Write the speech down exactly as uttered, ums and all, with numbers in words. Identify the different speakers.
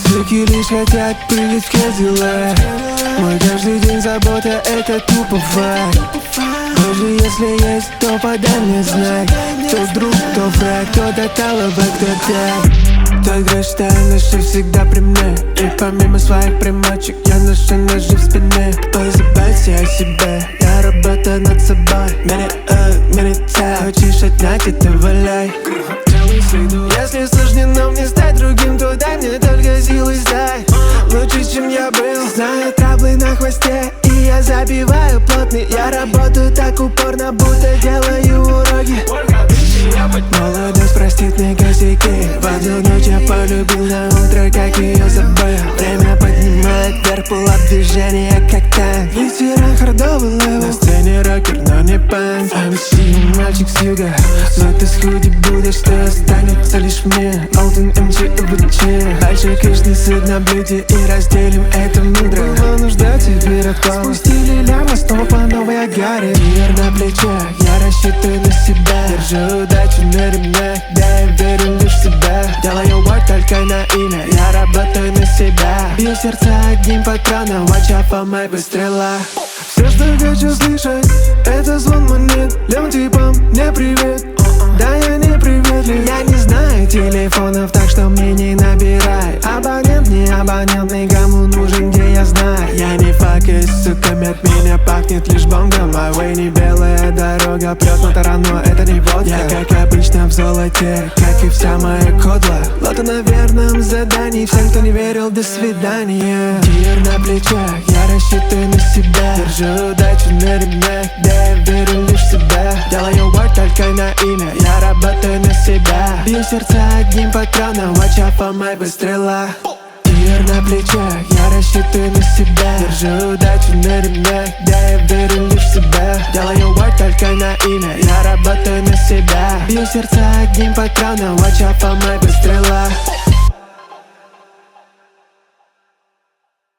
Speaker 1: Мужики лишь хотят прыгать в Кадиллак. Мой каждый день забота — это тупо факт. Боже, если есть, то подай мне знак. Кто друг, кто враг, кто до талого, кто так. Тот граждан наши всегда при мне. И помимо своих примочек я ношу ножи в спине. Позаботься о себе, я работаю над собой. Меряю, меряю, хочешь отнять, это валяй. Если суждено мне стать другим, то дай мне только силы сдай. Лучше, чем я был. Знаю траблы на хвосте, и я забиваю плотный. Я работаю так упорно, будто делаю уроки. Молодость простит мне косяки. В одну ночь я полюбил, на утро как ее забыл. Время поднимает вверх, пулап движения как танк. Ветеран хардовый левел, на сцене рокер, но не панк. эм си, мальчик с юга, но ты схуди будешь, что останется лишь мне. Олден эм джи ВЧ. Дальше каждый суд на блюде и разделим это мудро. Была нужда теперь откал. Спустили ляма, снова по новой агаре. Мир на плечах, я рассчитываю на себя. Держу удачу на ремнях, да я верю лишь в себя. Делаю work только на имя, я работаю на себя. Бью сердце одним патроном, watch out for my выстрела. Все, что хочу слышать, это звон монет. Лем типом, не привет. Да я не приветлив, я не знаю телефонов, так что мне не набирай. Абонент, не абонент, никому нужен, где я знаю. Я не факет, суками, от меня пахнет лишь бонгом. Моя не белая дорога, прет на тарану, это не водка. Я как обычно в золоте, как и вся моя кодла. Лото на верном задании, всем, кто не верил, до свидания. Тир на плечах, я рассчитываю на себя. Держу удачу на ремнях, да я верю лишь в себя. Делаю work только на имя, я работаю на себя. Бью сердце одним патроном, watch out for my выстрела. Тир на плечах, я рассчитываю на себя. Держу удачу на ремнях, да я верю лишь в себя. Делаю work только на имя, я работаю на себя. Бью сердце одним патроном, watch out for my выстрела.